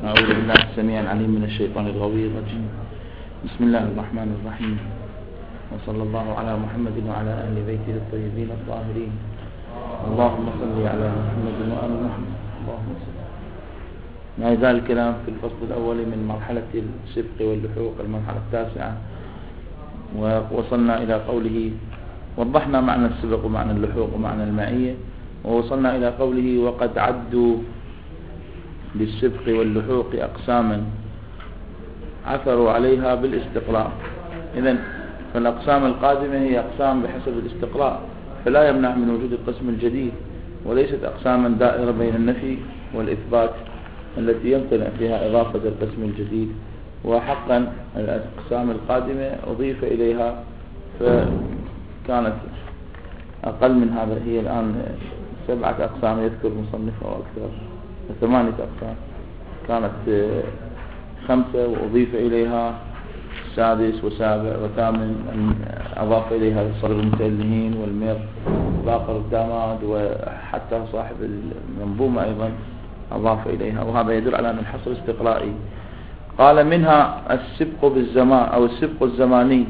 أعوذ بالله السميع العليم من الشيطان الغوي الرجيم. بسم الله الرحمن الرحيم، وصلى الله على محمد وعلى أهل بيته الطيبين الطاهرين. اللهم صل على محمد وآل محمد. اللهم صل. ما يزال الكلام في الفصل الأول من مرحلة السبق واللحوق، المرحلة التاسعة، ووصلنا إلى قوله، وضحنا معنى السبق ومعنى اللحوق ومعنى المعية، ووصلنا إلى قوله: وقد عدوا للسبق واللحوق أقساما عثروا عليها بالاستقراء. إذن فالأقسام القادمة هي أقسام بحسب الاستقراء، فلا يمنع من وجود القسم الجديد، وليست أقساما دائرة بين النفي والإثبات التي يمتنع فيها إضافة القسم الجديد. وحقا الأقسام القادمة أضيف إليها فكانت أقل من هذا، هي الآن 7 أقسام يذكر مصنفها أو أكثر، 8 أقسام، كانت 5 وأضيف إليها 6 و7 و8، أضاف إليها صدر المتألهين والمير باقر الداماد، وحتى صاحب المنظومة أيضا أضاف إليها، وهذا يدل على أن الحصر استقرائي. قال: منها السبق بالزمان أو السبق الزماني،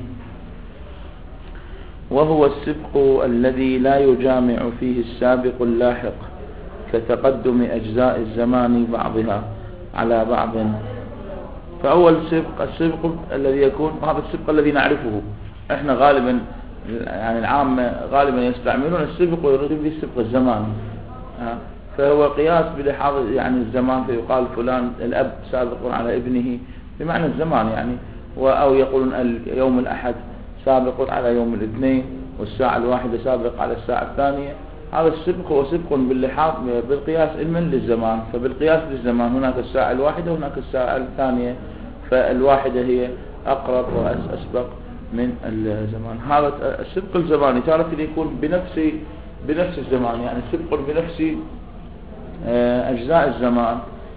وهو السبق الذي لا يجامع فيه السابق اللاحق، كتقدم أجزاء الزمان بعضها على بعض. فأول السبق الذي يكون، هذا السبق الذي نعرفه احنا غالبا، يعني العامة غالبا يستعملون السبق ويريدون به السبق الزماني، فهو قياس بلحاظ يعني الزمان، فيقال فلان الأب سابق على ابنه بمعنى الزمان يعني، أو يقولون يوم الأحد سابق على يوم الاثنين، والساعة الواحدة سابق على الساعة الثانية. هذا السبق هو سبق باللحاظ بالقياس علما للزمان، فبالقياس للزمان هناك الساعة الواحدة وهناك الساعة الثانية، فالواحدة هي أقرب وأسبق من الزمان. هذا السبق الزماني تارة يكون بنفس الزمان، يعني سبق بنفس أجزاء الزمان،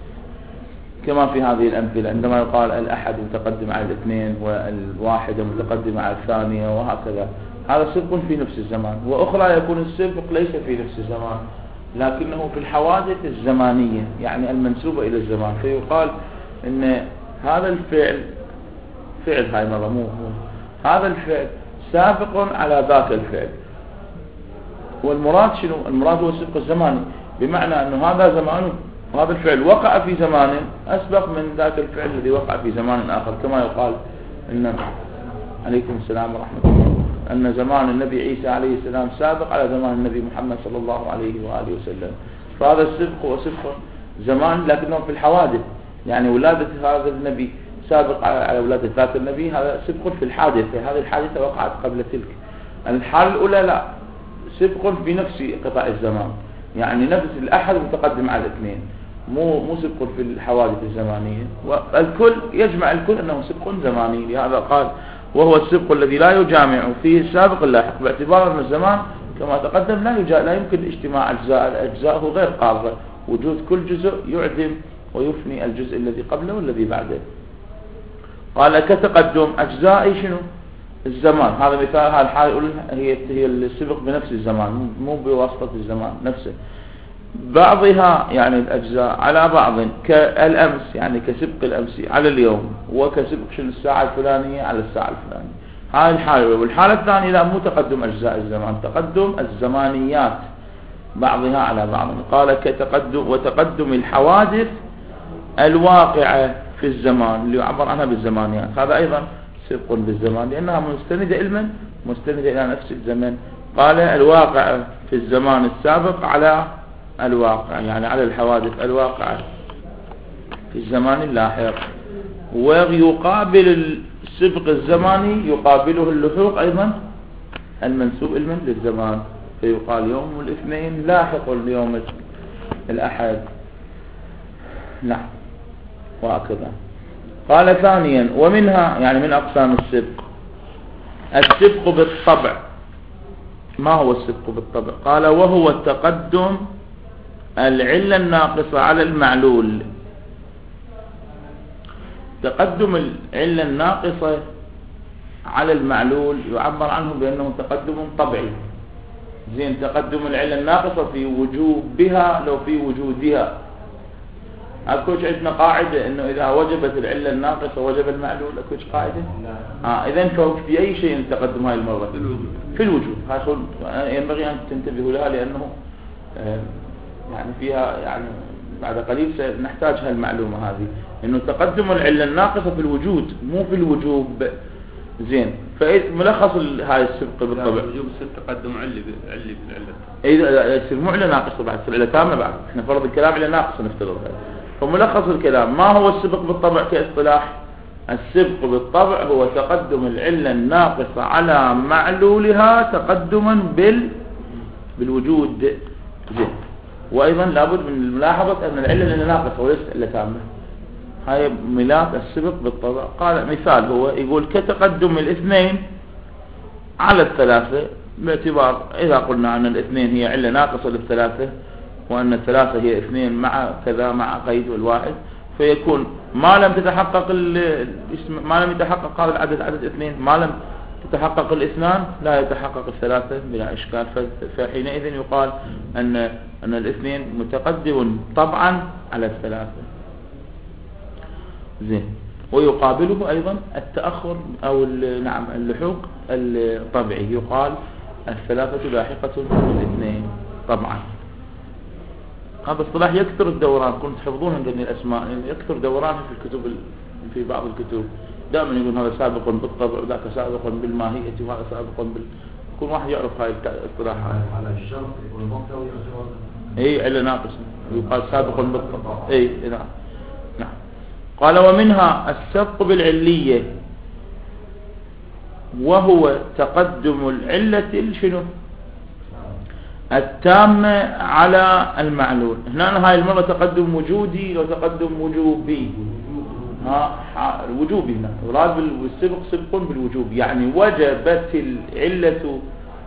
كما في هذه الأمثلة عندما يقال الأحد متقدم على الاثنين والواحدة متقدمة على الثانية وهكذا، هذا سبق في نفس الزمان. وأخرى يكون السبق ليس في نفس الزمان، لكنه في الحوادث الزمانية، يعني المنسوبة إلى الزمان، فيقال إن هذا الفعل، فعل هاي مرة مو هذا الفعل سابق على ذاك الفعل. والمراد شنو؟ المراد هو السبق الزماني، بمعنى أنه هذا زمان وهذا الفعل وقع في زمان أسبق من ذاك الفعل الذي وقع في زمان آخر، كما يقال إن عليكم السلام ورحمة الله، أن زمان النبي عيسى عليه السلام سابق على زمان النبي محمد صلى الله عليه وآله وسلم. فهذا السبق هو سبق زمان لكنه في الحوادث، يعني ولادة هذا النبي سابق على ولادة ذاك النبي، هذا سبق في الحادثة، هذه الحادثة وقعت قبل تلك. الحالة الأولى لا، سبق في نفس قطاع الزمان، يعني نفس الأحد متقدم على الاثنين، مو سبق في الحوادث الزمانية. والكل يجمع الكل أنه سبق زماني، لهذا قال: وهو السبق الذي لا يجامع فيه السابق اللاحق، باعتبار أن الزمان كما تقدم لا يمكن اجتماع أجزاءه غير قابلة، وجود كل جزء يعدم ويفني الجزء الذي قبله والذي بعده. قال: كتقدم أجزاء شنو؟ الزمان. هذا مثال، هذه الحالة هي السبق بنفس الزمان، مو بواسطة الزمان نفسه، بعضها يعني الأجزاء على بعض، كالأمس يعني كسبق الأمس على اليوم، وكسبق شنو الساعة الفلانية على الساعة الفلانية. هذه الحالة. والحالة الثانية لا، مو تقدم أجزاء الزمان، تقدم الزمانيات بعضها على بعض. قال: كتقدم وتقدم الحوادث الواقعة في الزمان اللي يعبر عنها بالزمانيات، هذا أيضا سبق بالزمان، لأنها مستندة علما، مستندة إلى نفس الزمن. قال: الواقع في الزمان السابق على الواقع، يعني على الحوادث الواقعة في الزمان اللاحق. ويقابل السبق الزماني يقابله اللحوق أيضا المنسوب علما للزمان، فيقال يوم الاثنين لاحق اليوم الأحد، نعم، وهكذا. قال: ثانيا، ومنها يعني من أقسام السبق بالطبع. ما هو السبق بالطبع؟ قال: وهو التقدم العلة الناقصة على المعلول. تقدم العلة الناقصة على المعلول يعبر عنه بأنه تقدم طبعي. زين، تقدم العلة الناقصة في وجوبها لو في وجودها، اكوش عندنا قاعدة انه اذا وجبت العلة الناقصة وجب المعلول، اكوش قاعدة؟ اذا في اي شيء تقدم هاي المرة في الوجوب. هاي ينبغي ان تنتبهوا لها، لانه يعني فيها يعني بعد قليل سنحتاج هالمعلومة هذه، انه تقدم العلة الناقصة في الوجود مو في الوجوب. زين، فملخص هاي السبق بالطبع وجوب السبق تقدم علة بالعلة. اذا يصير مو علة ناقصة بعد، تصير علة تامة بعد. احنا فرض الكلام علة ناقصة نفترض هذا. فملخص الكلام، ما هو السبق بالطبع كاصطلاح؟ السبق بالطبع هو تقدم العلة الناقصة على معلولها تقدما بالوجود. زين، وايضا لابد من ملاحظة ان العلة ناقصة وليست علة تامة. هاي ملاك السبق بالطبع. قال مثال، هو يقول كتقدم الاثنين على الثلاثة، باعتبار إذا قلنا أن الاثنين هي علة ناقصة للثلاثة، وأن الثلاثة هي اثنين مع كذا مع قيد والواحد، فيكون ما لم يتحقق هذا العدد عدد اثنين، ما لم تتحقق الاثنان لا يتحقق الثلاثة بلا إشكال. فحينئذ يقال أن الاثنين متقدم طبعا على الثلاثة. زين، ويقابله أيضا التأخر أو نعم اللحوق الطبيعي، يقال الثلاثة لاحقة بالاثنين طبعا. هذا الصلاح يكثر الدوران، كنت تحفظون عندنا الأسماء، يكثر دورانه في الكتب، في بعض الكتب دائما يقول هذا سابق بالطبع وذاك سابق بالماهية وهذا سابق كل واحد يعرف هاي الصلاح. على الشرط يكون المقتوي اي علة ناقصة يقال سابق بالطبع. اي نعم. قال ومنها السبق بالعلية، وهو تقدم العلة شنو التامة على المعلول. هنا هاي المرة تقدم وجودي وتقدم وجوبي. الوجوبي هنا مراد بالسبق سبق بالوجوب، يعني وجبت العلة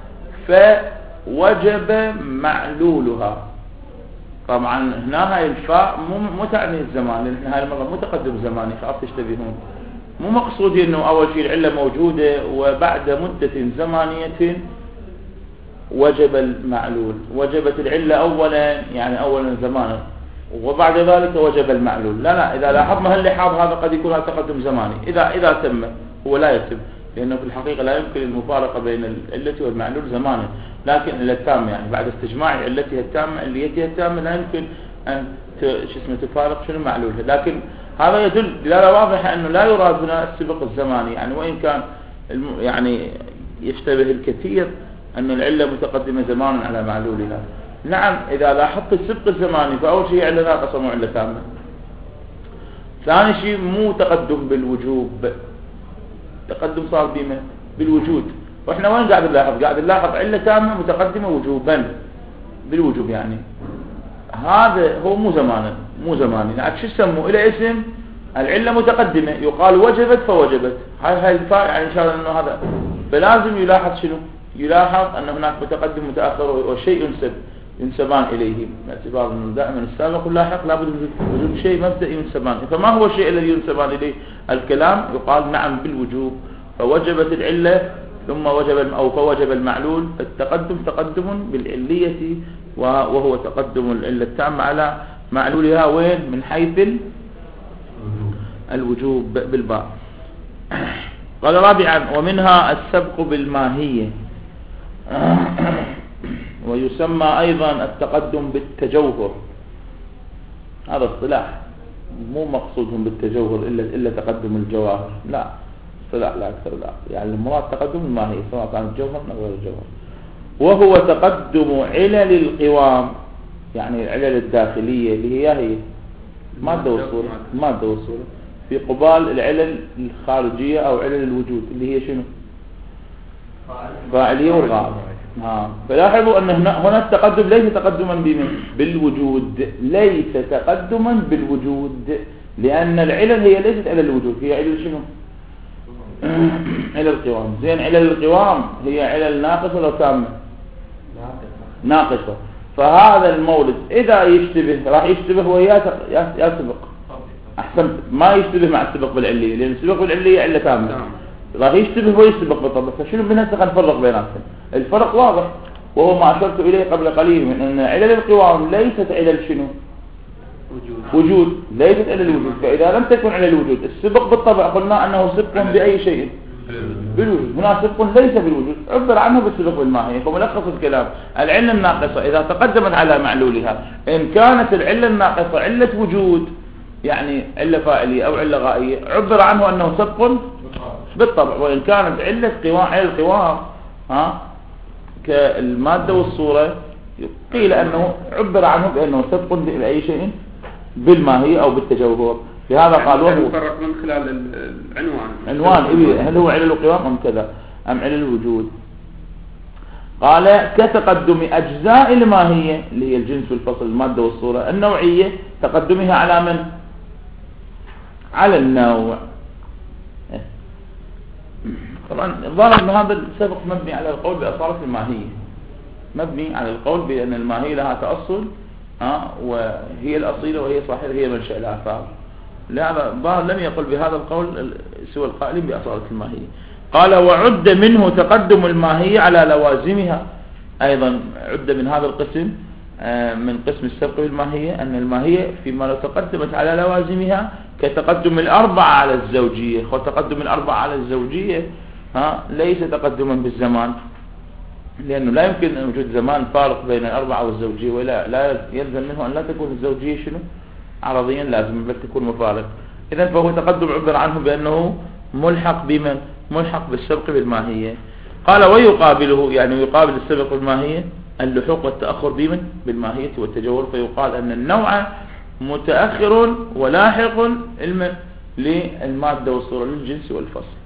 فوجب معلولها. طبعا هنا هاي الفاء مو تعني الزمان، لأن هاي المرة متقدم زماني، خاف تشتبهون. مو مقصود انه اول شيء العلة موجودة وبعد مدة زمانية وجب المعلول. وجبت العلة اولا، يعني اولا زمانا، وبعد ذلك وجب المعلول. لا اذا لاحظنا هاللحاظ هذا قد يكون هذا تقدم زماني. اذا تم هو لا يتم، لانه في الحقيقة لا يمكن المفارقة بين العلة والمعلول زمانا، لكن العلة التامة يعني بعد استجماع علتها التامة عليتها التامة لا يمكن ان تفارق شنو معلولها. لكن هذا يدل دلالة واضحة انه لا يراد هنا السبق الزماني، يعني وان كان يعني يشتبه الكثير ان العلة متقدمة زمانا على معلولها. نعم، اذا لاحظت السبق الزماني فاول شيء علة ناقصة مو علة تامة. ثاني شيء مو تقدم بالوجوب، تقدم صار بما بالوجود. واحنا وين قاعد نلاحظ علة تامة متقدمة وجوبا بالوجوب، يعني هذا هو مو زماني. يعني شو يسموه الى اسم العلة متقدمة، يقال وجبت فوجبت. هاي الفاء يعني ان شاء الله انه هذا. فلازم يلاحظ شنو؟ يلاحظ ان هناك متقدم متاخر وشيء ينسبان اليه، باعتبار انه دائما السابق واللاحق لابد من وجود شيء مبدئي ينسبان. فما هو الشيء الذي ينسبان اليه الكلام؟ يقال نعم بالوجوب. فوجبت العلة ثم فوجب المعلول. التقدم تقدم بالعلية، وهو تقدم العلة التامة على معلولها وين؟ من حيث الوجوب بالباء. قال رابعا ومنها السبق بالماهية، ويسمى ايضا التقدم بالتجوهر. هذا اصطلاح مو مقصودهم بالتجوهر الا تقدم الجواهر، لا اصطلاح لا اكثر، لا يعني المراد تقدم الماهية سواء كان الجوهر او غير الجوهر. وهو تقدم علل القوام، يعني العلل الداخلية اللي هي مادة والصورة في قبال العلل الخارجية او علل الوجود اللي هي شنو؟ فاعلية والغائب. فلاحظوا ان هنا التقدم ليس تقدما بالوجود، ليس تقدما بالوجود، لان العلل هي ليست علل الوجود، هي علل شنو؟ علل القوام. زين، علل القوام هي علل ناقصة لو تامة؟ ناقصة. فهذا المولد اذا يشتبه راح يشتبه ويسبق. احسنت، ما يشتبه مع السبق بالعلية، لان السبق بالعلية علة تامة، راح يشتبه ويسبق بالطبع. فشنو بنفسه نفرق بيناتهم؟ الفرق واضح، وهو ما اشرت اليه قبل قليل من ان علل القوام ليست علل شنو؟ وجود، ليست إلا الوجود. فإذا لم تكن على الوجود، السبق بالطبع قلنا أنه سبق بأي شيء؟ بالوجود. هنا سبق ليس بالوجود، عبر عنه بالسبق بالماهية. فملخص الكلام العلة الناقصة إذا تقدمت على معلولها، إن كانت العلة الناقصة علة وجود يعني علة فاعلية أو علة غائية، عبر عنه أنه سبق بالطبع. وإن كانت علة القوام كالمادة والصورة، قيل أنه عبر عنه بأنه سبق بأي شيء بالماهية أو بالتجوهر. لهذا قال وهو يفرق من خلال عنوان هل هو علل القوام أم كذا أم علل الوجود. قال كتقدم أجزاء الماهية اللي هي الجنس والفصل المادة والصورة النوعية، تقدمها على من؟ على النوع. طبعا الظاهر أن هذا السبق مبني على القول بأصالة الماهية، مبني على القول بأن الماهية لها تأصل وهي الأصيلة وهي صاحبة هي منشأ الآثار. لهذا الظاهر لم يقل بهذا القول سوى القائلين بأصالة الماهية. قال وعد منه تقدم الماهية على لوازمها، أيضا عد من هذا القسم من قسم السبق بالماهية أن الماهية فيما لو تقدمت على لوازمها كتقدم الأربعة على الزوجية. وتقدم الأربعة على الزوجية ليس تقدما بالزمان، لأنه لا يمكن أن وجود زمان فارق بين الأربعة والزوجية، ولا لا يلزم منه أن لا تكون الزوجية شنو عرضيا لازم بل تكون مفارق. إذن فهو تقدم عبر عنه بأنه ملحق بمن؟ ملحق بالسبق بالماهية. قال ويقابله يعني يقابل السبق بالماهية اللحوق والتأخر بمن؟ بالماهية والتجور. فيقال أن النوع متأخر ولاحق للمادة والصورة للجنس والفصل.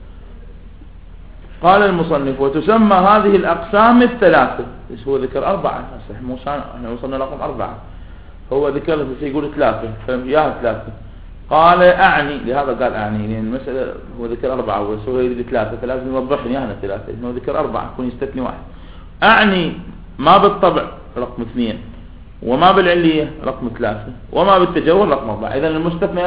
قال المصنف وتسمى هذه الأقسام الثلاثة. هو ذكر أربعة، احنا وصلنا رقم 4، هو ذكر يقول 3 فياها 3. قال أعني، لهذا قال أعني لأن المسألة هو ذكر 4 وهو يريد 3 فلازم يوضح لي هنا 3 إنه ذكر 4 يكون يستثني 1. أعني ما بالطبع رقم 2 وما بالعلية رقم 3 وما بالتجول رقم 4. إذا المستثنى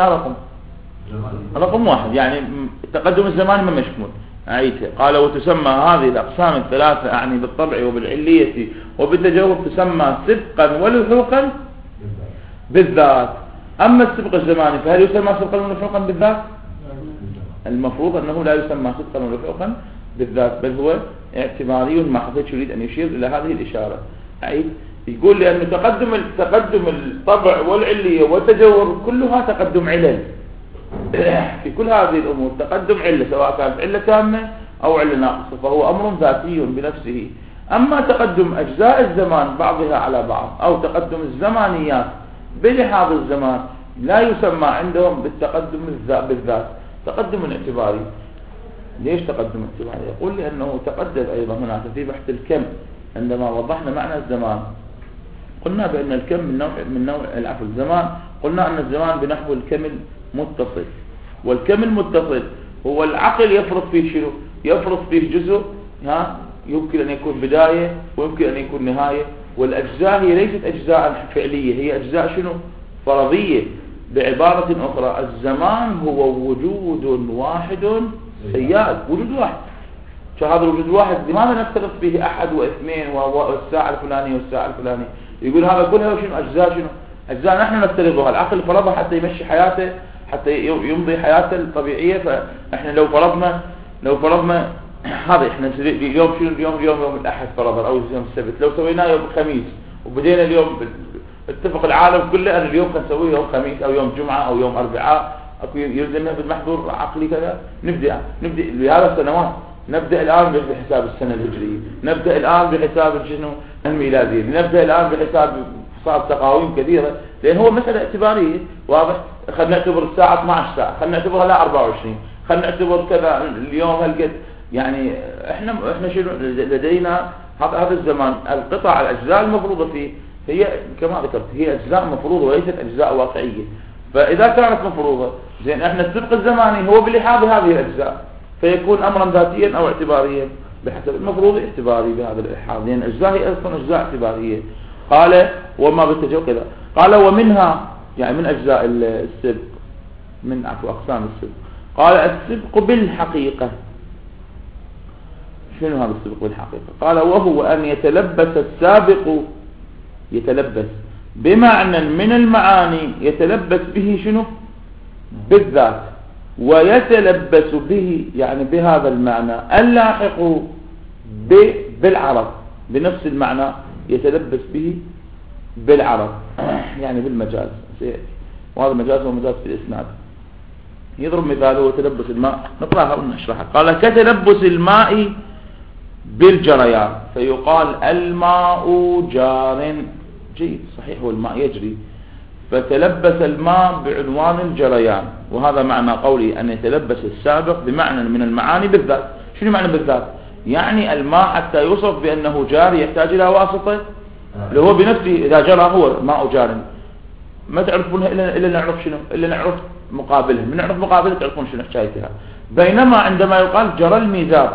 رقم 1 يعني تقدم الزمان ما مشمول. أعيدها. قال وتسمى هذه الأقسام الثلاثة أعني بالطبع وبالعلية وبالتجول تسمى سبقا ولحوقا بالذات. أما السبق الزماني فهل يسمى سبقا ولحوقا بالذات؟ المفروض أنه لا يسمى سبقا ولحوقا بالذات، بل هو اعتباري محض. يريد أن يشير إلى هذه الإشارة. أعيد. يقول لأن تقدم الطبع والعلية والتجور كلها تقدم علل. في كل هذه الأمور تقدم علة سواء كانت علة تامة أو علة ناقصة، فهو أمر ذاتي بنفسه. أما تقدم أجزاء الزمان بعضها على بعض أو تقدم الزمانيات بلحاظ الزمان لا يسمى عندهم بالتقدم بالذات، تقدم اعتباري. ليش تقدم اعتباري؟ يقول لأنه تقدم أيضا هناك في بحث الكم عندما وضحنا معنى الزمان قلنا بأن الكم من نوع العفو الزمان، قلنا أن الزمان بنحو الكم المتصل، والكم المتصل هو العقل يفرض فيه شنو؟ يفرض فيه جزء يمكن أن يكون بداية ويمكن أن يكون نهاية، والأجزاء هي ليست أجزاء فعلية، هي أجزاء شنو؟ فرضية. بعبارة أخرى الزمان هو وجود واحد سياد، وجود واحد. هذا الوجود الواحد لماذا نفترض فيه أحد واثنين والساعة الفلانية والساعة الفلانية؟ يقول هذا كلها شنو؟ أجزاء شنو؟ أجزاء نحن نفترضها، العقل فرضها حتى يمشي حياته، حتى يمضي حياته الطبيعية. فإحنا لو فرضنا هذا إحنا اليوم شنو؟ اليوم الأحد فرضا أو يوم السبت، لو سويناه يوم الخميس وبدينا اليوم اتفق العالم كله أن اليوم نسويه يوم خميس أو يوم جمعة أو يوم أربعاء، أكو يلزمنا بالمحظور عقلي كذا. نبدأ بهذا السنوات، نبدأ الآن بحساب السنة الهجرية، نبدأ الآن بحساب شنو الميلادية، نبدأ الآن بحساب صار تقاويم كثيرة، لأن هو مسألة اعتبارية. واضح؟ خلينا نعتبر الساعة 12 ساعة، خلينا نعتبرها لا 24، خلينا نعتبر كذا اليوم هالقد. يعني احنا شنو لدينا هذا الزمان القطع الأجزاء المفروضة فيه هي كما ذكرت هي أجزاء مفروضة وليست أجزاء واقعية. فإذا كانت مفروضة زين احنا السبق الزماني هو بلحاظ هذه الأجزاء فيكون أمرا ذاتيا أو اعتباريا بحسب المفروض اعتباري بهذا الإلحاظ، لأن أجزاء هي أصلا أجزاء اعتبارية. قال وما بالتجوز كذا. قال ومنها يعني من أجزاء السبق من أقسام السبق. قال السبق بالحقيقة. شنو هذا السبق بالحقيقة؟ قال وهو أن يتلبس السابق بمعنى من المعاني يتلبس به شنو؟ بالذات، ويتلبس به يعني بهذا المعنى اللاحق بالعرب بنفس المعنى يتلبس به بالعرب يعني بالمجاز. وهذا المجاز هو مجاز في الإسناد. يضرب مثاله وتلبس الماء، نقرأها ونشرحها. قال كتلبس الماء بالجريان، فيقال الماء جار. جيد، صحيح، هو الماء يجري، فتلبس الماء بعنوان الجريان. وهذا معنى قولي أن يتلبس السابق بمعنى من المعاني بالذات. شنو معنى بالذات؟ يعني الماء حتى يوصف بأنه جار يحتاج إلى واسطة، اللي هو بنفسه إذا جرى هو ماء جار. ما تعرفونها إلا نعرف شنو؟ إلا نعرف مقابلها. من نعرف مقابلها تعرفون شنو حكايتها. بينما عندما يقال جرى الميزاب،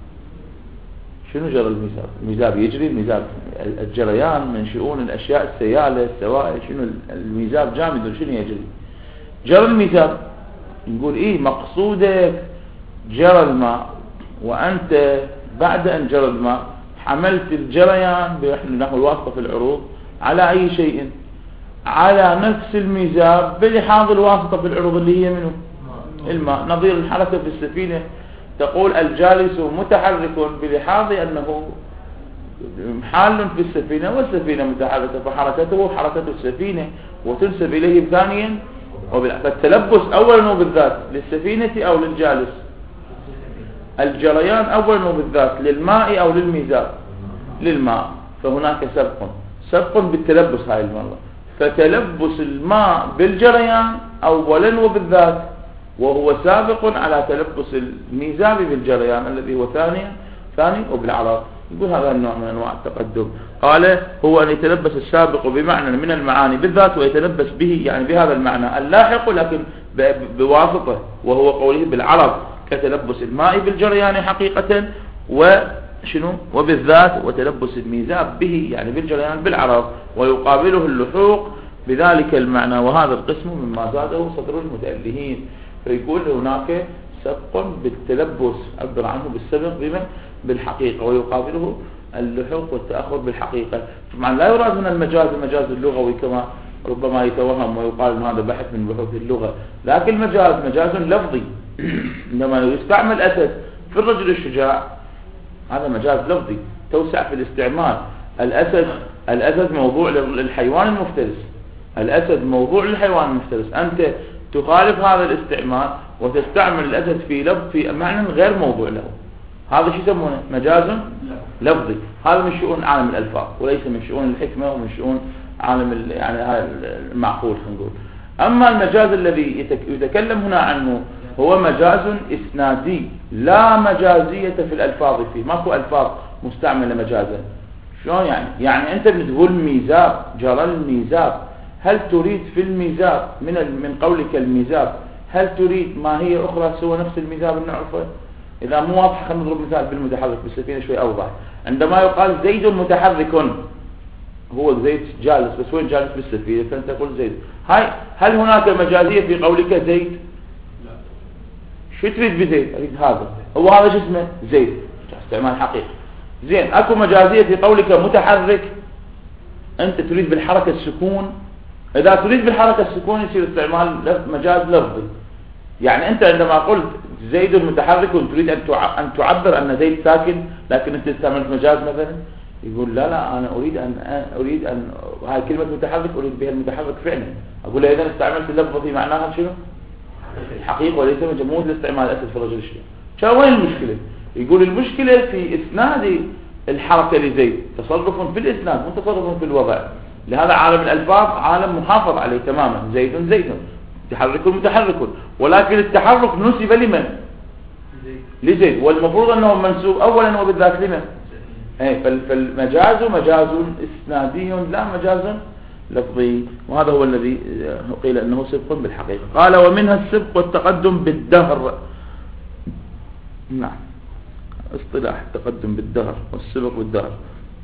شنو جرى الميزاب؟ الميزاب يجري، الميزاب الجريان من شؤون الأشياء السيالة السوائل. شنو الميزاب؟ جامد، شنو يجري؟ جرى الميزاب. نقول إيه مقصودك جرى الماء، وأنت بعد أن جرى الماء حملت الجريان نحو الواسطة في العروض على أي شيء؟ على نفس الميزاب بلحاظ الواسطة في العروض اللي هي منه الماء. نظير الحركة في السفينة، تقول الجالس متحرك بلحاظ أنه حال في السفينة والسفينة متحركة، فحركته حركة السفينة وتنسب إليه ثانيا. فالتلبس أولا وبالذات للسفينة أو للجالس؟ الجريان أولا وبالذات للماء أو للميزاب؟ للماء. فهناك سبق بالتلبس هاي المرة. فتلبس الماء بالجريان أولا وبالذات، وهو سابق على تلبس الميزاب بالجريان الذي هو ثاني وبالعرض. يقول هذا النوع من أنواع التقدم. قال هو أن يتلبس السابق بمعنى من المعاني بالذات، ويتلبس به يعني بهذا المعنى اللاحق لكن بواسطة، وهو قوله بالعرض كتلبس الماء بالجريان حقيقة وشنو وبالذات، وتلبس الميزاب به يعني بالجريان بالعرض، ويقابله اللحوق بذلك المعنى. وهذا القسم مما زاده صدر المتألهين. فيقول هناك سبق بالتلبس عبر عنه بالسبق بما بالحقيقة، ويقابله اللحوق والتأخر بالحقيقة. طبعا لا يراد من المجاز اللغوي كما ربما يتوهم ويقال ان هذا بحث من بحوث اللغة، لكن مجاز لفظي. عندما يستعمل أسد في الرجل الشجاع هذا مجاز لفظي توسع في الاستعمال. الأسد موضوع للحيوان المفترس، الأسد موضوع للحيوان المفترس. أنت تخالف هذا الاستعمال وتستعمل الأسد في معنى غير موضوع له. هذا شو يسمونه؟ مجاز لفظي. هذا من شؤون عالم الألفاظ وليس من شؤون الحكمة ومن شؤون عالم يعني هذا المعقول خلينا نقول. أما المجاز الذي يتكلم هنا عنه هو مجاز إسنادي لا مجازية في الألفاظ فيه. ماكو ألفاظ مستعملة مجازا. شلون يعني أنت بتقول ميزاب، جرى الميزاب، هل تريد في الميزاب من قولك الميزاب هل تريد ما هي أخرى سوى نفس الميزاب نعرفه؟ إذا مو واضح خلينا نضرب مثال بالمتحرك بالسفينة شوي أوضح. عندما يقال زيد متحرك، هو زيد جالس، بس وين جالس؟ بالسفينة، فأنت تقول زيد. هل هناك مجازية في قولك زيد؟ لا. شو تريد بزيد؟ أريد هذا، هو هذا شو اسمه؟ زيد، استعمال حقيقي. زين، أكو مجازية في قولك متحرك، أنت تريد بالحركة السكون. إذا تريد بالحركة السكون يصير استعمال مجاز لفظي. يعني أنت عندما قلت زيد متحرك تريد أن تعبر أن زيد ساكن، لكن أنت استعملت مجاز مثلا. يقول لا أنا أريد أن هاي كلمة متحرك أريد بها المتحرك فعلا. أقول له إذا استعملت اللفظ في معناها شنو؟ حقيقة وليس مجموعة الاستعمال الأسد في الرجل الشيء. شو وين المشكلة؟ يقول المشكلة في إسناد الحركة لزيد، تصرف في الإسناد مو تصرف في الوضع. لهذا عالم الألفاظ عالم محافظ عليه تماما. زيد متحرك متحرك، ولكن التحرك نسب لمن؟ لزيد، والمفروض أنه منسوب أولا وبالذات لمن؟ فالمجاز مجاز إسنادي لا مجاز لفظي. وهذا هو الذي قيل أنه سبق بالحقيقة. قال ومنها السبق والتقدم بالدهر. نعم، اصطلاح التقدم بالدهر والسبق بالدهر،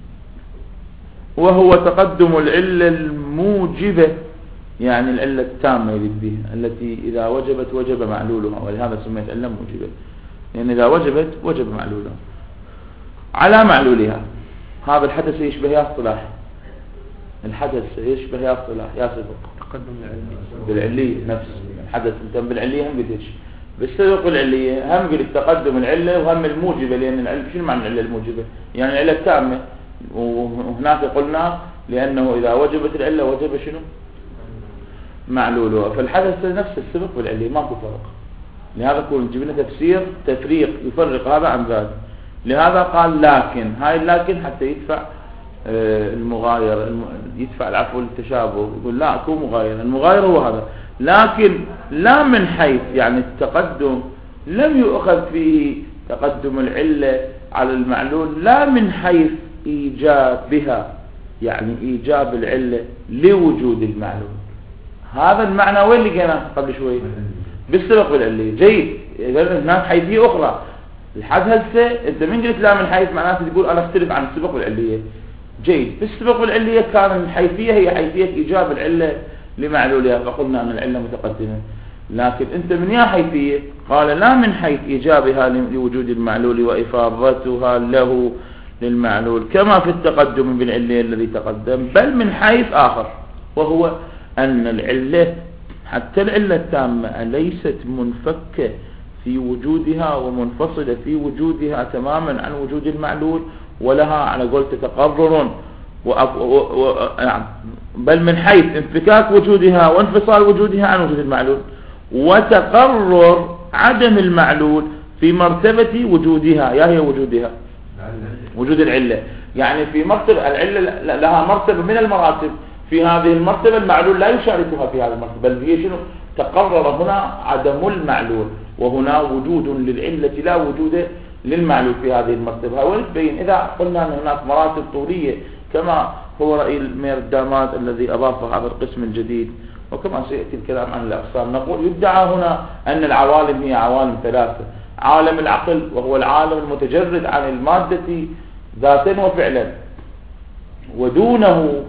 وهو تقدم العلة الموجبة، يعني العلة التامة يريد بها، التي إذا وجبت وجب معلولها، ولهذا سميت علة موجبة. يعني إذا وجبت وجب معلولها على معلولها. هذا الحدث يشبه اصطلاح الحدث يشبه يا صلاح يا سبق تقدم العلمي بالعلية نفس الحدث. انت بالعلية هم قلتش بالسبق والعلية هم قلت تقدم العلة وهم الموجبة، لأن العلة شنو معنى العلة الموجبة؟ يعني العلة التامة، وهناك قلنا لأنه إذا وجبت العلة وجب شنو؟ معلولها. فالحدث نفس السبق والعلية ماكو فرق. لهذا يكون جبنا تفريق يفرق هذا عن ذاك. لهذا قال لكن، هاي اللكن حتى يدفع المغاير، يدفع العفو التشابه، يقول لا اكو مغاير، المغاير هو هذا. لكن لا من حيث يعني التقدم لم يؤخذ فيه تقدم العلة على المعلول، لا من حيث إيجابها، يعني إيجاب العلة لوجود المعلول. هذا المعنى وين لقيناه قبل شوي؟ بالسبق والعلية. جيد، إذا هناك حيثية أخرى. الحد هسه أنت من قلت لا من حيث معناته تقول أنا أختلف عن السبق والعلية. جيد، بالسبق والعلية كان الحيثية هي حيثية إيجاب العلة لمعلولها، فقلنا أن العلة متقدمة. لكن أنت من يا حيثية؟ قال لا من حيث إيجابها لوجود المعلول وإفاضتها له للمعلول كما في التقدم بالعلة الذي تقدم، بل من حيث آخر، وهو أن العلة حتى العلة التامة ليست منفكة في وجودها ومنفصلة في وجودها تماما عن وجود المعلول، ولها على قولت تقرر بل من حيث انفكاك وجودها وانفصال وجودها عن وجود المعلول، وتقرر عدم المعلول في مرتبة وجودها، يا هي وجودها وجود العلة. يعني في مرتبة العلة لها مرتبة من المراتب، في هذه المرتبة المعلول لا يشاركها في هذه المرتبة، بل هي شنو؟ تقرر هنا عدم المعلول، وهنا وجود للعلة لا وجود للمعلول في هذه المرتبة. ونبين إذا قلنا أن هناك مراتب طولية كما هو رأي الميردامات الذي أضاف هذا القسم الجديد، وكما سيأتي الكلام عن الأقسام، نقول يدعى هنا أن العوالم هي عوالم ثلاثة: عالم العقل وهو العالم المتجرد عن المادة ذاتا وفعلا، ودونه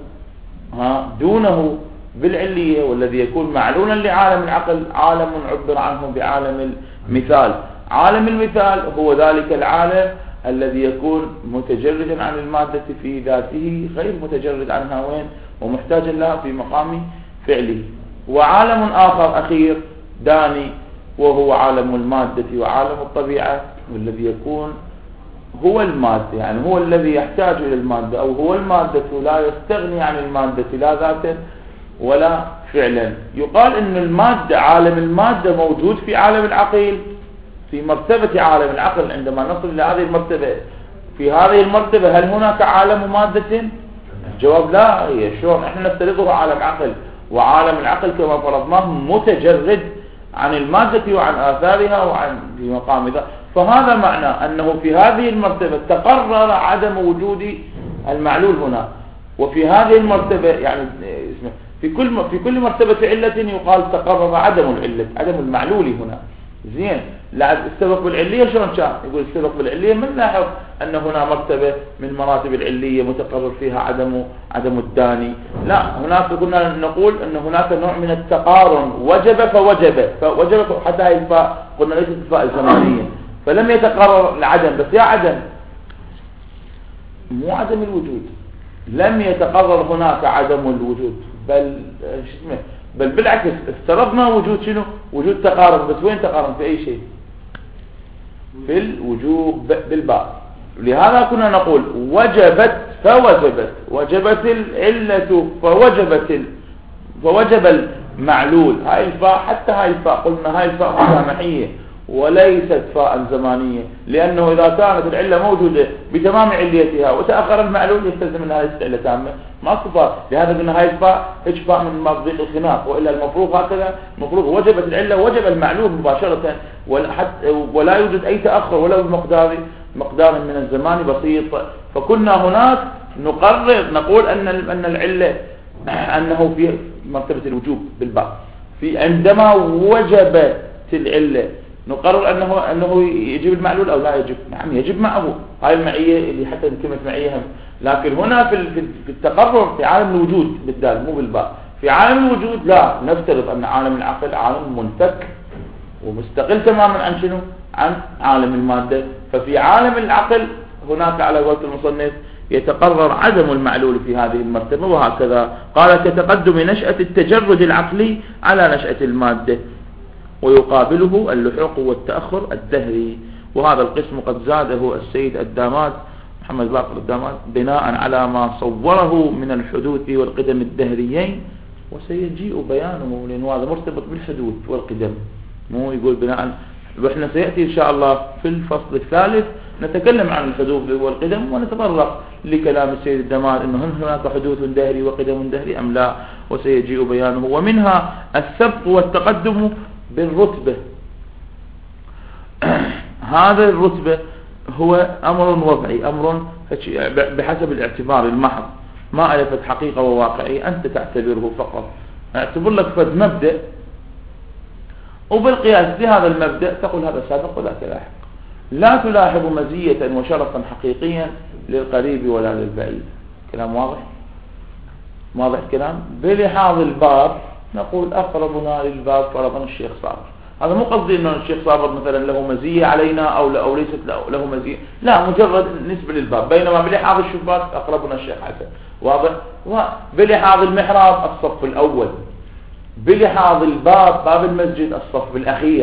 دونه بالعلية والذي يكون معلولا لعالم العقل عالم عبر عنه بعالم المثال. عالم المثال هو ذلك العالم الذي يكون متجردا عن المادة في ذاته، غير متجرد عنها وين ومحتاجا لها في مقام فعله. وعالم آخر أخير داني وهو عالم المادة وعالم الطبيعة، والذي يكون هو المادة، يعني هو الذي يحتاج إلى المادة، أو هو المادة لا يستغني عن المادة لا ذاتا ولا فعلا. يقال أن المادة، عالم المادة موجود في عالم العقل في مرتبة عالم العقل. عندما نصل إلى هذه المرتبة، في هذه المرتبة هل هناك عالم مادة؟ الجواب لا. هي شلون احنا نفترضه عالم عقل، وعالم العقل كما فرضناه متجرد عن المادة وعن آثارها وعن في مقام ذا. فهذا معنى أنه في هذه المرتبة تقرر عدم وجود المعلول هنا، وفي هذه المرتبة يعني في كل مرتبة علة يقال تقرر عدم العلة، عدم المعلول هنا. زين، السبب بالعلية شلون كان؟ يقول السبب بالعلية من لاحظ أن هنا مرتبة من مراتب العلية متقرر فيها عدم الداني. لا، هناك كنا نقول أن هناك نوع من التقارن، فوجب حتى هاي الفاء قلنا ليست الفاء الزمانية، فلم يتقرر العدم، بس يا عدم مو عدم الوجود، لم يتقرر هناك عدم الوجود، بل بالعكس افترضنا وجود شنو؟ وجود تقارن. بس وين تقارن؟ في أي شيء؟ في الوجوب بالباء. لهذا كنا نقول وجبت العلة فوجب المعلول. هاي الفاء، حتى هاي الفاء قلنا هاي الفاء مسامحية وليست فاء زمانية، لأنه إذا كانت العلة موجودة بتمام عليتها وتأخر المعلول يستلزم أنها ليست علة تامة، ما كفاء. لهذا قلنا هاي الفاء هيك فاء من مضيق الخناق، وإلا المفروض هكذا، المفروض وجبت العلة وجب المعلول مباشرة، ولا يوجد أي تأخر ولو مقدار من الزمان بسيط. فكنا هناك نقول أن العلة أنه في مرتبة الوجوب بالباء، في عندما وجبت العلة نقرر أنه يجب المعلول أو لا يجب. نعم يجب معه، هاي المعية اللي حتى كلمة معية هم. لكن هنا في التقرر في عالم الوجود بالدال مو بالباء، في عالم الوجود لا، نفترض أن عالم العقل عالم منفك ومستقل تماما عن شنو؟ عن عالم المادة. ففي عالم العقل هناك على قولة المصنف يتقرر عدم المعلول في هذه المرتبة. وهكذا قال كتقدم نشأة التجرد العقلي على نشأة المادة، ويقابله اللحوق والتأخر الدهري. وهذا القسم قد زاده السيد الداماد محمد باقر الداماد بناء على ما صوره من الحدوث والقدم الدهريين، وسيجيء بيانه لأنه هذا مرتبط بالحدوث والقدم، مو يقول بناء. وإحنا سيأتي إن شاء الله في الفصل الثالث نتكلم عن الحدوث والقدم، ونتطرق لكلام السيد الداماد إنه هل هناك حدوث دهري وقدم دهري أم لا، وسيجيء بيانه. ومنها السبق والتقدم بالرتبة. هذا الرتبة هو أمر وضعي، أمر بحسب الاعتبار المحض، ما ألفت حقيقة وواقعية، أنت تعتبره فقط، اعتبر لك فد مبدأ، وبالقياس لهذا المبدأ تقول هذا سابق وذاك لاحق. لا تلاحظ مزية وشرفا حقيقيا للقريب ولا للبعيد. كلام واضح؟ واضح الكلام؟ بلحاظ الباب نقول أقربنا للباب فرضا الشيخ صابر. هذا مو قصدي أنه الشيخ صابر مثلا له مزية علينا أو ليست له مزية، لا، مجرد نسبة للباب. بينما بلحاظ الشباك أقربنا الشيخ حسن. واضح؟ بلحاظ المحراب الصف الأول، بلحاظ الباب باب المسجد الصف الأخير.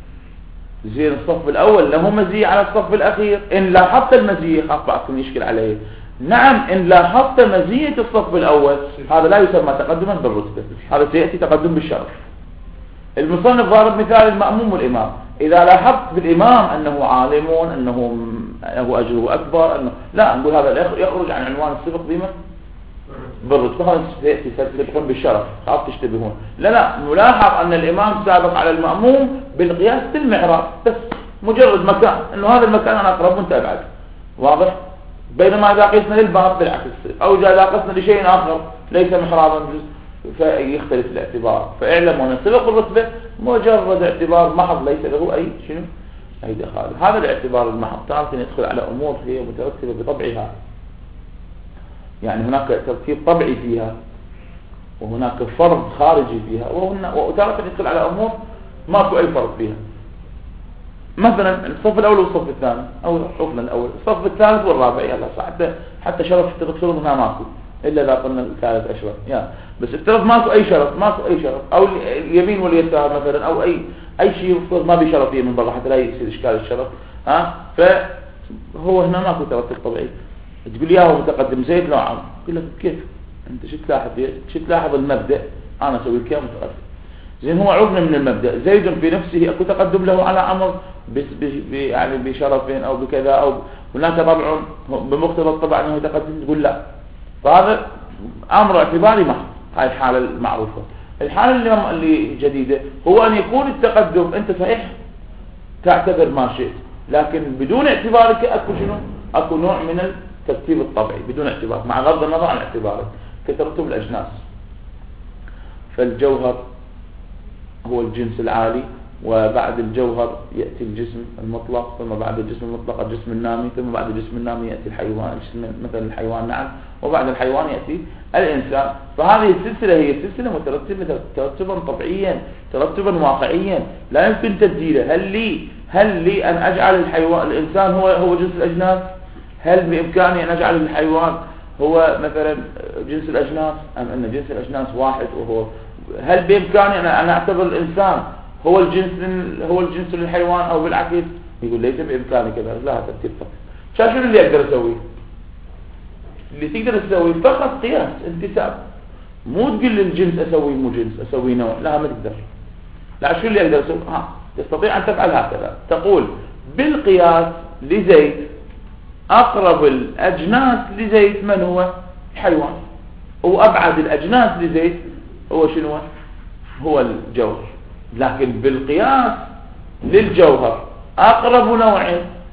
زين الصف الأول له مزية على الصف الأخير. إن لاحظت المزية، خاف بعضكم يشكل عليه، نعم إن لاحظت مزية الصف الأول هذا لا يسمى تقدما بالرتبة، هذا سيأتي تقدم بالشرف. المصنف ضارب مثال المأموم والإمام. إذا لاحظت بالإمام أنه عالم، أنه أجره أكبر، أنه لا، نقول هذا يخرج عن عنوان السبق بما بالرتبة، هذا سيأتي سبق بالشرف، خاف تشتبهون. لا، نلاحظ أن الإمام سابق على المأموم بالقياس بالمحراب بس، مجرد مكان، أنه هذا المكان أنا أقرب وأنت أبعد. واضح؟ بينما إذا قيسنا للباب بالعكس، أو إذا قسنا لشيء آخر ليس محرابا فيختلف الاعتبار. فاعلم أن سبق الرتبة مجرد اعتبار محض، ليس له أي أي دخل. هذا الاعتبار المحض تارة يدخل على أمور هي مترتبة بطبعها، يعني هناك ترتيب طبعي فيها، وهناك فرض خارجي فيها، وتارة يدخل على أمور ماكو أي فرض فيها. مثلا الصف الأول والصف الثاني، أو ركن الأول، الصف الثالث والرابع، يلا صح، حتى شرف تغسلون هنا ماكو إلا إذا قلنا الثالث أشرف، بس افترض ماكو أي شرف، أو اليمين واليسار مثلا، أو أي شيء يفترض ما بشرفية من برا حتى لا يصير إشكال الشرف. فهو هنا ماكو ترتيب طبيعي. تقول لي هو متقدم زيد لو عم، يقول لك كيف أنت شو تلاحظ المبدأ، أنا أسوي كيف متقدم. زين هو عرضنا من المبدأ، زيد في نفسه أكو تقدم له على عمر يعني بشرفين أو بكذا، أو هناك طبع بمقتضى الطبع أنه يتقدم، تقول لا. فهذا أمر اعتباري محض. هاي الحالة المعروفة. الحالة اللي جديدة هو أن يكون التقدم أنت صحيح تعتبر ما شئت، لكن بدون اعتبارك أكو نوع من الترتيب الطبيعي بدون اعتبار، مع غض النظر عن اعتبارك، كترتب الأجناس. فالجوهر هو الجنس العالي، وبعد الجوهر يأتي الجسم المطلق، ثم بعد الجسم المطلق الجسم النامي، ثم بعد الجسم النامي يأتي الحيوان، مثلا الحيوان، نعم، وبعد الحيوان يأتي الإنسان. فهذه السلسلة هي سلسلة مترتبة ترتبا طبيعيا، ترتبا واقعيا، لا يمكن تبديله. هل لي أن أجعل الإنسان هو جنس الأجناس؟ هل بإمكاني أن أجعل الحيوان هو مثلا جنس الأجناس، أم أن جنس الأجناس واحد؟ هل بإمكاني أن أعتبر الإنسان هو الجنس للحيوان أو بالعكس؟ يقول ليس بإمكاني كذا. لا، ترتيب فقط. شنو اللي أقدر أسويه؟ اللي تقدر تسويه فقط قياس انتساب، مو تقول للجنس أسوي مو جنس، أسوي نوع، لا، ما تقدر. لا، شو اللي أقدر أسويه؟ تستطيع أن تفعل هكذا، تقول بالقياس لزيد أقرب الأجناس لزيد من هو؟ الحيوان، وأبعد الأجناس لزيد هو شنو؟ هو الجوهر. لكن بالقياس للجوهر أقرب نوع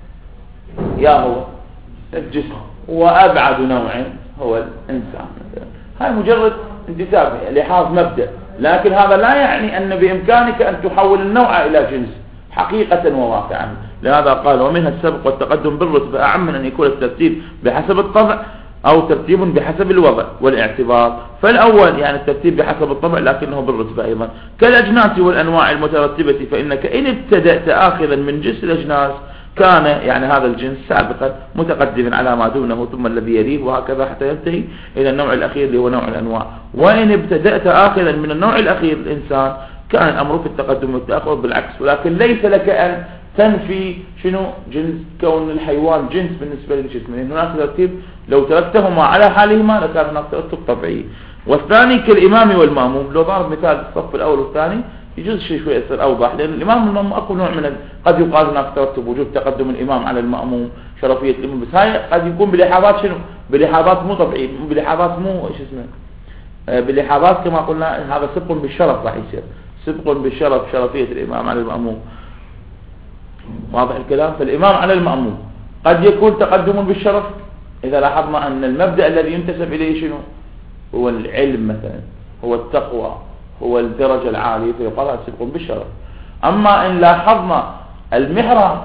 هو الجسم، وأبعد نوع هو الإنسان. هاي مجرد انتساب لحاظ مبدأ، لكن هذا لا يعني أن بإمكانك أن تحول النوع إلى جنس حقيقة وواقعا. لهذا قال ومنها السبق والتقدم بالرتبة أعم من أن يكون الترتيب بحسب الطبع أو ترتيب بحسب الوضع والاعتبار. فالأول يعني الترتيب بحسب الطبع لكنه بالرتبة أيضا كالأجناس والأنواع المترتبة، فإنك إن ابتدأت آخذا من جنس الأجناس كان يعني هذا الجنس سابقا متقدما على ما دونه ثم الذي يليه وهكذا حتى ينتهي إلى النوع الأخير اللي هو نوع الأنواع. وإن ابتدأت آخذا من النوع الأخير الإنسان كان الأمر في التقدم والتأخر بالعكس. ولكن ليس لك أن تنفي شنو جنس كون الحيوان جنس بالنسبة للجسم، لأن هناك ترتيب لو تركتهما على حالهما لكان هناك ترتب طبيعي. والثاني كالإمام والمأموم، لو ضرب مثال الصف الأول والثاني يجوز شوي يصير أوضح، لأن الإمام والمأموم أكو نوع من قد يقال هناك ترتب وجود تقدم الإمام على المأموم، شرفية الإمام، بس هاي قد يكون بلحاظات شنو؟ بلحاظات مو طبيعية، بلحاظات مو ايش اسمه، بلحاظات كما قلنا هذا سبق بالشرف راح يصير، سبق بالشرف شرفية الإمام على المأموم. واضح الكلام؟ فالإمام على المأموم قد يكون تقدم بالشرف إذا لاحظنا أن المبدأ الذي ينتسب إليه شنو؟ هو العلم مثلا، هو التقوى، هو الدرجة العالية، فيقال هذا سبق بالشرف. أما إن لاحظنا المحراب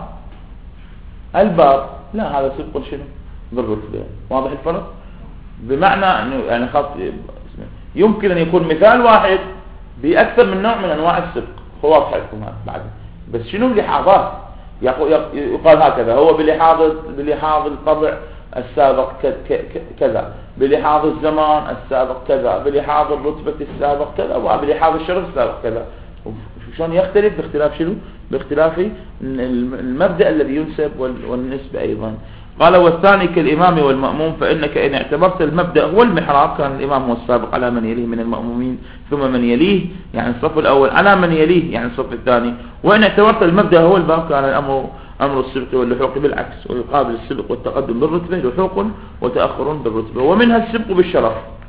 الباب لا، هذا سبق شنو؟ بالرتبة. واضح الفرق؟ بمعنى أنه يعني خط يمكن أن يكون مثال واحد بأكثر من نوع من أنواع السبق، خلاص حيكون هذا بعد، بس شنو اللحاظات؟ يقال هكذا هو بلحاظ الطبع السابق كذا، بلحاظ الزمان السابق كذا، بلحاظ الرتبة السابق كذا، وبلحاظ الشرف السابق كذا. شلون يختلف؟ باختلاف شنو؟ باختلاف المبدأ الذي ينسب والنسبة أيضا. قال والثاني كالإمام والمأموم، فإنك إن اعتبرت المبدأ هو المحراب كان الإمام هو السابق على من يليه من المأمومين، ثم من يليه يعني الصف الأول على من يليه يعني الصف الثاني. وإن اعتبرت المبدأ هو الباب كان الأمر أمر السبق واللحوق بالعكس، ويقابل السبق والتقدم بالرتبة لحوق وتأخر بالرتبة. ومنها السبق بالشرف.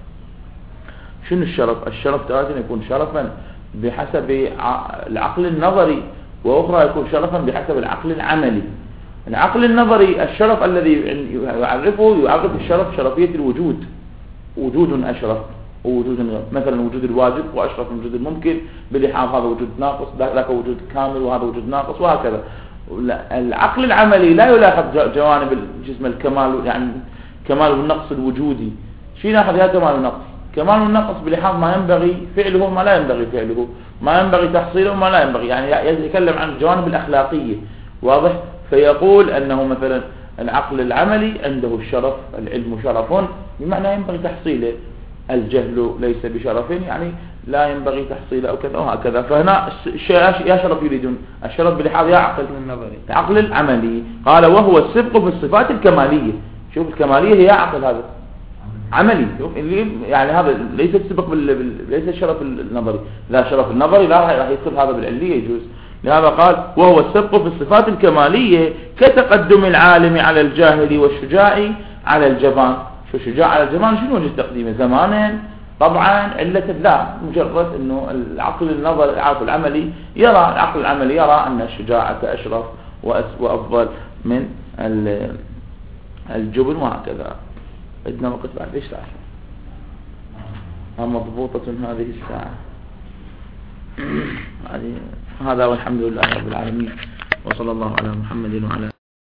شنو الشرف؟ الشرف تارة يكون شرفا بحسب العقل النظري، وأخرى يكون شرفا بحسب العقل العملي. العقل النظري الشرف الذي يعرف الشرف شرفية الوجود، وجود أشرف ووجود مثلا وجود الواجب وأشرف من وجود الممكن، بلحاظ هذا وجود ناقص، ذاك وجود كامل وهذا وجود ناقص وهكذا. العقل العملي لا يلاحظ جوانب الجسم الكمال، يعني كمال والنقص الوجودي. شيء ناخذ يا كمال والنقص، كمال والنقص بلحاظ ما ينبغي فعله وما لا ينبغي فعله، ما ينبغي تحصيله وما لا ينبغي، يعني يتكلم عن الجوانب الأخلاقية. واضح؟ فيقول أنه مثلا العقل العملي عنده الشرف، العلم شرف بمعنى ينبغي تحصيله، الجهل ليس بشرف يعني لا ينبغي تحصيله أو كذا وهكذا. فهنا يا شرف يريدون الشرف بلحاظ يا عقل النظري، العقل العملي. قال وهو السبق في الصفات الكمالية. شوف الكمالية هي عقل، هذا عملي، يعني هذا ليس السبق ليس الشرف النظري، لا شرف النظري لا راح يدخل هذا بالعلية يجوز. لهذا قال وهو السبق في الصفات الكمالية كتقدم العالم على الجاهل والشجاع على الجبان. شو شجاع على الجبان؟ شنو وجه تقديمه؟ زمانا طبعا علة لا، مجرد انه العقل النظر العقل العملي يرى، العقل العملي يرى ان الشجاعة اشرف وافضل من الجبن وهكذا. عندنا وقت بعد ايش ساعة؟ مضبوطة هذه الساعة. هذا والحمد لله رب العالمين، وصلى الله على محمد وعلى